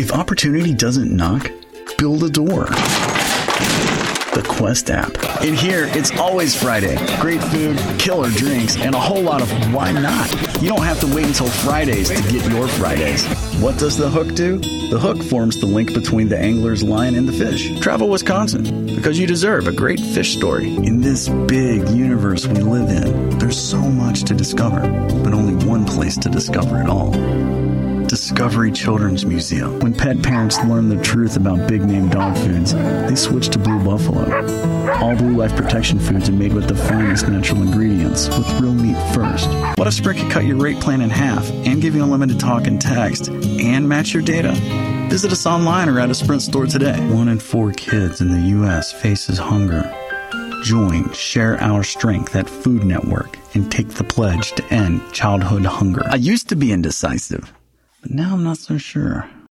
If opportunity doesn't knock, build a door. The Quest app. In here, it's always Friday. Great food, killer drinks, and a whole lot of why not? You don't have to wait until Fridays to get your Fridays. What does the hook do? The hook forms the link between the angler's line and the fish. Travel Wisconsin, because you deserve a great fish story. In this big universe we live in, there's so much to discover, but only one place to discover it all. Discovery Children's Museum. When pet parents learn the truth about big-name dog foods, they switch to Blue Buffalo. All Blue Life Protection foods are made with the finest natural ingredients, with real meat first. What if Sprint could cut your rate plan in half and give you unlimited talk and text and match your data? Visit us online or at a Sprint store today. 1 in 4 kids in the U.S. faces hunger. Join Share Our Strength at Food Network and take the pledge to end childhood hunger. I used to be indecisive, but now I'm not so sure.